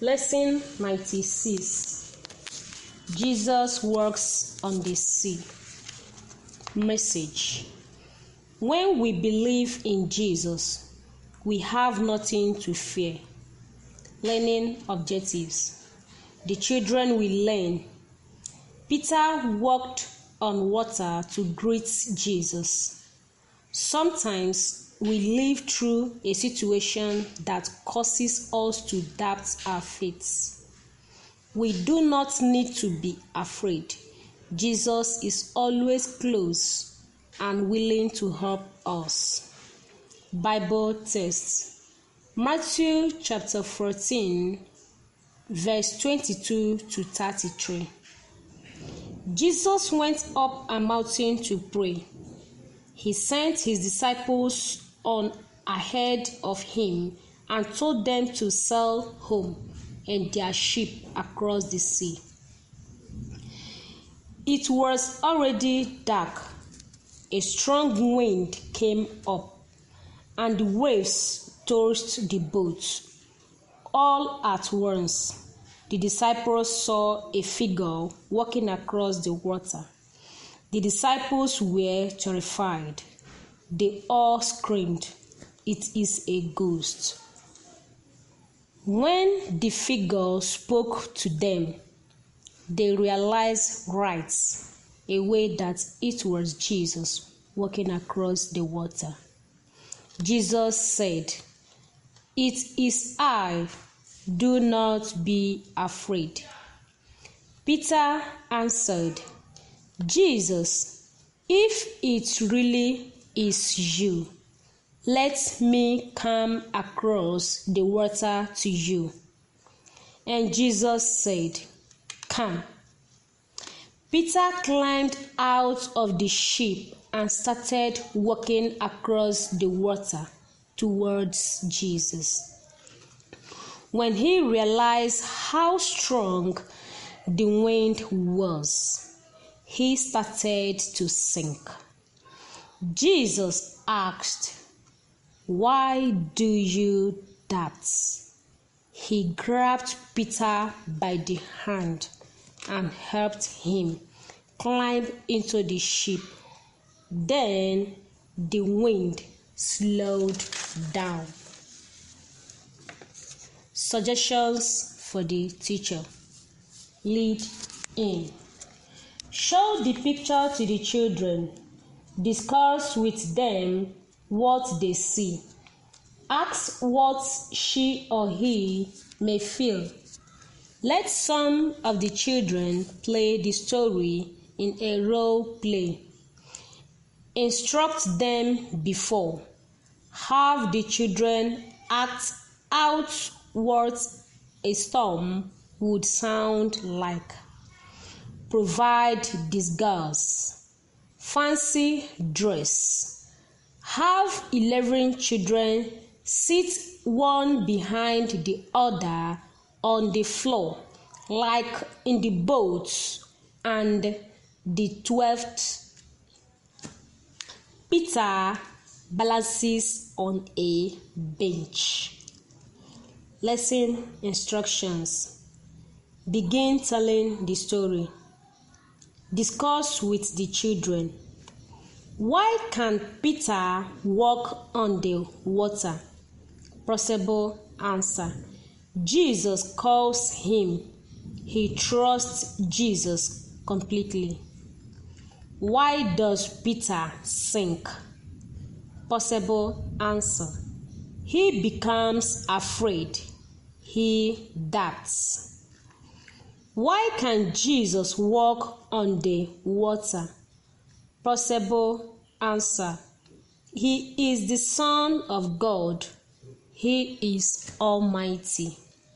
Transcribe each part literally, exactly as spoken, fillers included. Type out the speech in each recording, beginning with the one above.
Lesson ninety-six. Jesus walks on the sea. Message. When we believe in Jesus, we have nothing to fear. Learning objectives. The children will learn. Peter walked on water to greet Jesus. Sometimes we live through a situation that causes us to doubt our faith. We do not need to be afraid. Jesus is always close and willing to help us. Bible text. Matthew chapter fourteen, verse twenty-two to thirty-three. Jesus went up a mountain to pray. He sent his disciples on ahead of him and told them to sail home and their ship across the sea. It was already dark. A strong wind came up, and the waves tossed the boat. All at once, the disciples saw a figure walking across the water. The disciples were terrified. They all screamed, "It is a ghost." When the figure spoke to them, they realized right away that it was Jesus walking across the water. Jesus said, "It is I. Do not be afraid." Peter answered, "Jesus, if it really is you, let me come across the water to you." And Jesus said, "Come." Peter climbed out of the ship and started walking across the water towards Jesus. When he realized how strong the wind was, he started to sink. Jesus asked, "Why do you doubt?" He grabbed Peter by the hand and helped him climb into the ship. Then the wind slowed down. Suggestions for the teacher. Lead in. Show the picture to the children. Discuss with them what they see. Ask what she or he may feel. Let some of the children play the story in a role play. Instruct them before. Have the children act out what a storm would sound like. Provide disguise. Fancy dress. Have eleven children sit one behind the other on the floor, like in the boat, and the twelfth Peter balances on a bench. Lesson instructions. Begin telling the story. Discuss with the children. Why can Peter walk on the water? Possible answer. Jesus calls him. He trusts Jesus completely. Why does Peter sink? Possible answer. He becomes afraid. He doubts. Why can Jesus walk on the water? Possible answer. He is the Son of God. He is Almighty.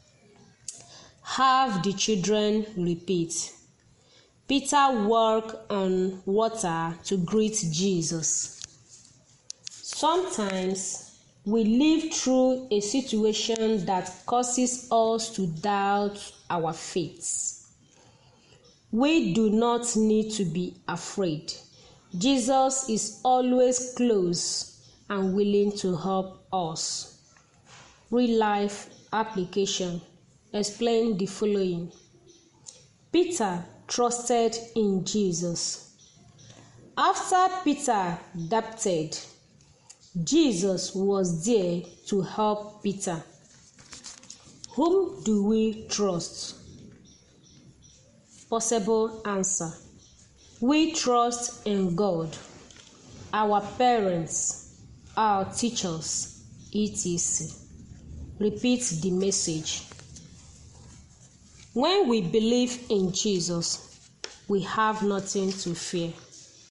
Have the children repeat. Peter walked on water to greet Jesus. Sometimes we live through a situation that causes us to doubt our faith. We do not need to be afraid. Jesus is always close and willing to help us. Real life application. explain the following. Peter trusted in Jesus. After Peter doubted, Jesus was there to help Peter. Whom do we trust? Possible answer. We trust in God, our parents, our teachers, et cetera. Repeat the message. When we believe in Jesus, we have nothing to fear.